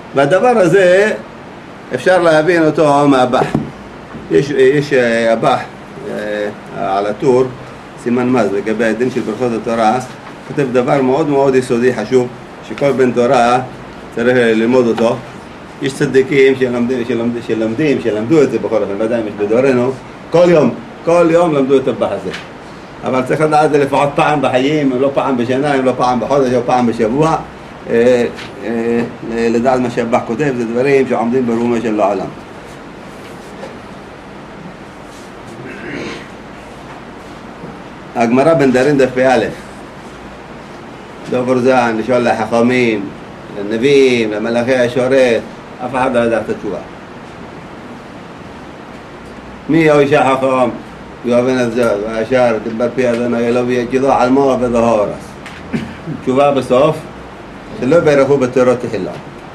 והדבר הזה אפשר להבין אותו מהבח. יש הבח על הטור, סימן מז, לגבי הדין של ברכות התורה, כותב דבר מאוד מאוד יסודי חשוב, שכל בן תורה צריך ללמוד אותו. יש צדיקים שלמדו את זה בכל אופן, ודאי יש בדורנו, כל יום למדו את הבח הזה. אבל צריך לדעת את זה לפחות פעם בחיים, לא פעם בשנה, לא פעם בחודש או פעם בשבוע, לדעת מה שהבח כותב, זה דברים שעומדים ברומו של העולם. הגמרא בנדרים דף א', דובר זן, לשאול לחכמים, לנביאים, למלאכי השורת, אף אחד לא ידע את התשובה. מי הוא אישה חכם? יואבן הזז, והשאר, דבר פי אדוני אלוהי יג'דו על מו ודהורס. תשובה בסוף, שלא יברכו בתורות תחילה.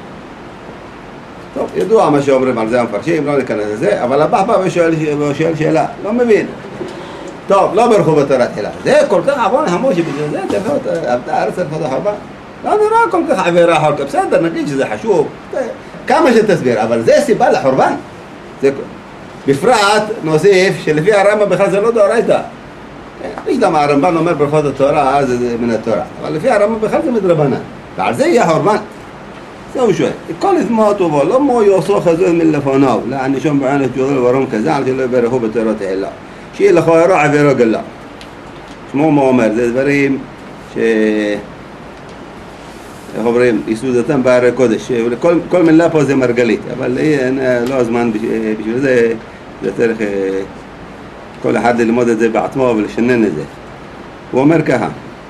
טוב, ידוע מה שאומרים על זה המפרשים, לא ניכנס לזה, אבל הבא בא ושואל שאלה, לא מבין. טוב, לא ברכו בתורת תחילה. זה כל כך עוון המון שבגלל זה תבוא את הארץ הלכות החורבן. לא נראה כל כך עבירה חורבן. בסדר, נגיד שזה חשוב, כמה שתסביר, אבל זה סיבה לחורבן. בפרט נוסיף שלפי הרמב"ם בכלל זה לא דאורייתא. יש למה הרמב"ם אומר ברכות התורה, זה מן התורה. אבל לפי הרמב"ם בכלל זה מדרבנן. ועל זה יהיה חורבן. זה הוא שואל. כל אתמו טובו, לא מו יוסו חזוז מלפוניו, לענישום בעין ג'ודל ורום כזל שלא יברכו בתורות תחילה. שיהיה לכאורה עבירה גלה. שמו מה אומר, זה דברים איך אומרים, יסודתם בהרי קודש. כל מילה פה זה מרגלית, אבל לא הזמן בשביל זה, זה צריך כל אחד ללמוד את זה בעצמו ולשנן את זה. הוא אומר ככה,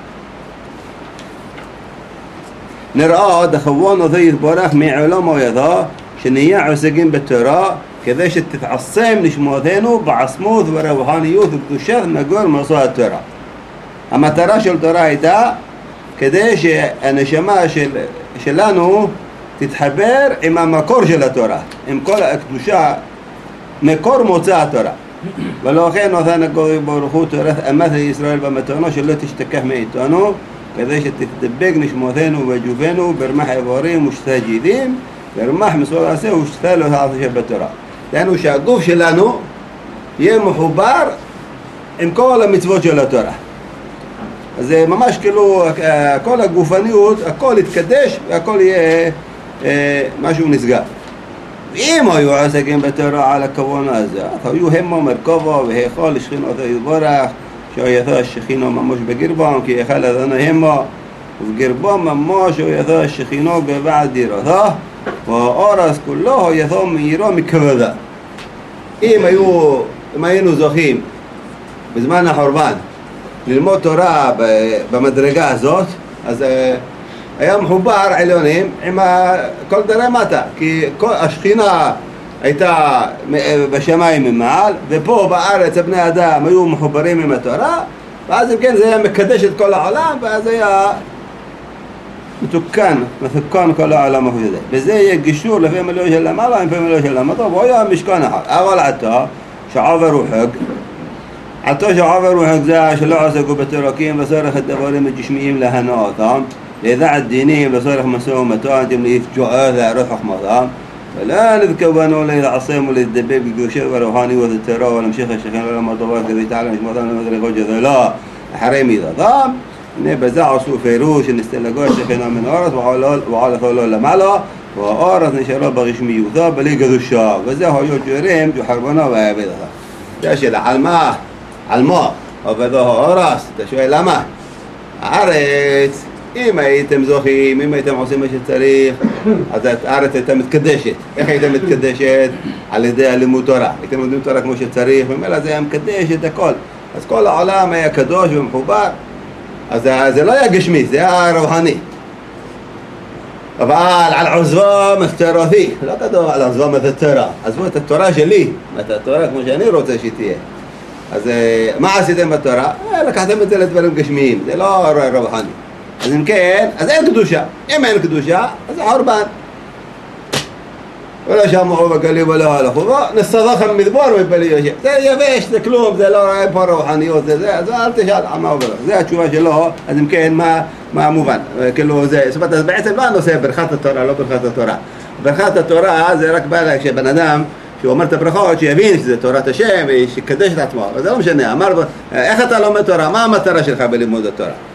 נראה דחוון אותו יתבורך מעולמו ידו, שנהיה עוסקים בתורה, כדי שתתעצם נשמותינו בעצמות ורווחניות וקדושת מגור מושא התורה. המטרה של תורה הייתה כדי שהנשמה שלנו תתחבר עם המקור של התורה, עם כל הקדושה, מקור מוצא התורה. ולכן נתן הקדוש ברוך הוא תורת אמת לישראל במתנו שלא תשתכח מאיתנו, כדי שתתדבק נשמותינו וג'ובנו ברמח איברים ושתגידים, ברמח מסור עשה ושתה לו העשה בתורה. דהיינו שהגוף שלנו יהיה מחובר עם כל המצוות של התורה. אז זה ממש כאילו כל הגופניות, הכל יתקדש והכל יהיה משהו נסגר. ואם היו עסקים בתורה על הכוונה הזה, היו המו מרכובו והיכול לשכינות יתברך, שהויתו השכינו ממש בגרבם, כי יכל אדוני המו, ובגרבם ממש הויתו השכינו בבעד דירתו, והאורס כולו הויתו מהירו מכבדה. אם היינו זוכים בזמן החורבן ללמוד תורה במדרגה הזאת, אז היה מחובר עליונים עם כל דרי מטה, כי השכינה הייתה בשמיים ממעל, ופה בארץ הבני אדם היו מחוברים עם התורה, ואז אם כן זה היה מקדש את כל העולם, ואז היה מתוקן כל העולם הזה. וזה יהיה גישור לפי מילוי של למעלה, לפי מילוי של למטה, והוא היה משכן אחד. אבל עתה שעובר הוא חג, עתה שעובר הוא חג זה שלא עסקו בתורקים וצורך הדברים הגשמיים להנאתם, לדעת דינים וצורך משא ומתן, לפגוע להערות חכמתם, ולא נתכוונו להתעצם ולהתדבק בקדושה ורוחניות התורה ולהמשיך השכן לעולם הטובה כדי שתעלם נשמתם למדרגות גדולה אחרי מידתם. הנה בזה עשו פירוש שנסתלגו השכינה מן הארץ ועלתו לו למעלה, והארץ נשארה ברשמיותה בלי קדושה, וזה היו ג'ורים ג'חרבנה ועבד אותה. זה השאלה, על מה עבדו הארץ? אתה שואל למה? הארץ, אם הייתם זוכים, אם הייתם עושים מה שצריך, אז הארץ הייתה מתקדשת. איך הייתה מתקדשת? על ידי הלימוד תורה. הייתם לומדים תורה כמו שצריך, ומילא זה היה מקדש את הכל. אז כל העולם היה קדוש ומחובר. אז זה לא היה גשמי, זה היה רווחני. אבל על עזבו מתורתי, לא כתוב על עזבו מתורה. עזבו את התורה שלי, את התורה כמו שאני רוצה שתהיה. אז מה עשיתם בתורה? לקחתם את זה לדברים גשמיים, זה לא רווחני. אז אם כן, אז אין קדושה. אם אין קדושה, אז זה חורבן. ולא שמעו בקלים ולא הלכו, נסתדכם מדבור מבלי יושב. זה יבש, זה כלום, זה לא רואה פה רוחניות, אז אל תשאל על מה עובר. זה התשובה שלו, אז אם כן, מה המובן? כאילו זה, זאת אומרת, אז בעצם לא הנושא ברכת התורה, לא ברכת התורה. ברכת התורה זה רק בא כשבן אדם שהוא אומר את הברכות, שיבין שזה תורת השם ושיקדש את עצמו, אבל זה לא משנה, אמר, איך אתה לומד תורה, מה המטרה שלך בלימוד התורה?